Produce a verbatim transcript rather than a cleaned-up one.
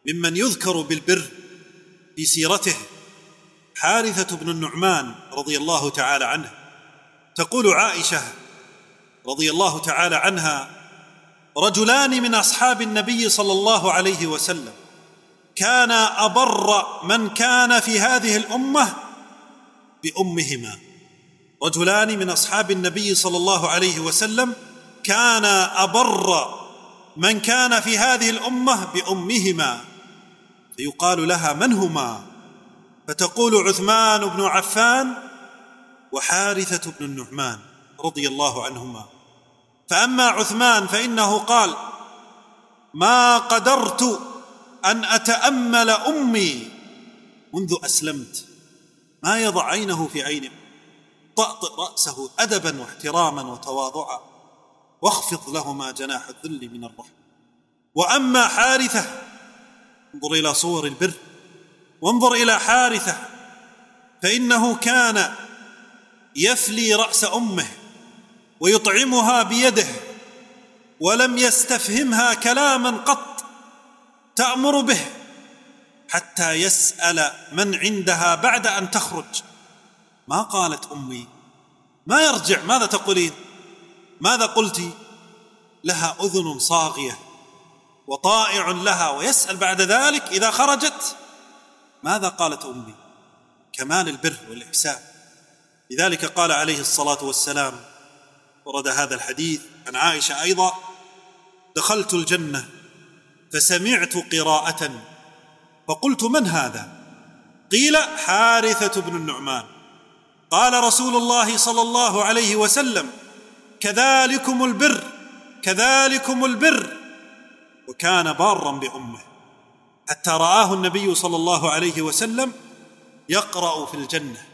ممن يذكر بالبر في سيرته حارثة بن النعمان رضي الله تعالى عنه. تقول عائشة رضي الله تعالى عنها: رجلان من أصحاب النبي صلى الله عليه وسلم كانا أبر من كان في هذه الأمة بأمهما. رجلان من أصحاب النبي صلى الله عليه وسلم كانا أبر من كان في هذه الأمة بأمهما، فيقال لها: من هما؟ فتقول: عثمان بن عفان وحارثة بن النعمان رضي الله عنهما. فأما عثمان فإنه قال: ما قدرت أن أتأمل أمي منذ أسلمت، ما يضع عينه في عين، طأطئ رأسه أدبا واحتراما وتواضعا، واخفض لهما جناح الذل من الرحمة. وأما حارثة، انظر إلى صور البر، وانظر إلى حارثة، فإنه كان يفلي رأس أمه ويطعمها بيده، ولم يستفهمها كلاما قط تأمر به، حتى يسأل من عندها بعد أن تخرج: ما قالت أمي؟ ما يرجع: ماذا تقولين؟ ماذا قلت؟ لها أذن صاغية وطائع لها، ويسأل بعد ذلك إذا خرجت: ماذا قالت أمي؟ كمال البر والإحسان. لذلك قال عليه الصلاة والسلام، ورد هذا الحديث عن عائشة أيضا: دخلت الجنة فسمعت قراءة فقلت: من هذا؟ قيل: حارثة بن النعمان. قال رسول الله صلى الله عليه وسلم: كذلكم البر، كذلكم البر. وكان بارا بأمه، حتى رآه النبي صلى الله عليه وسلم يقرأ في الجنة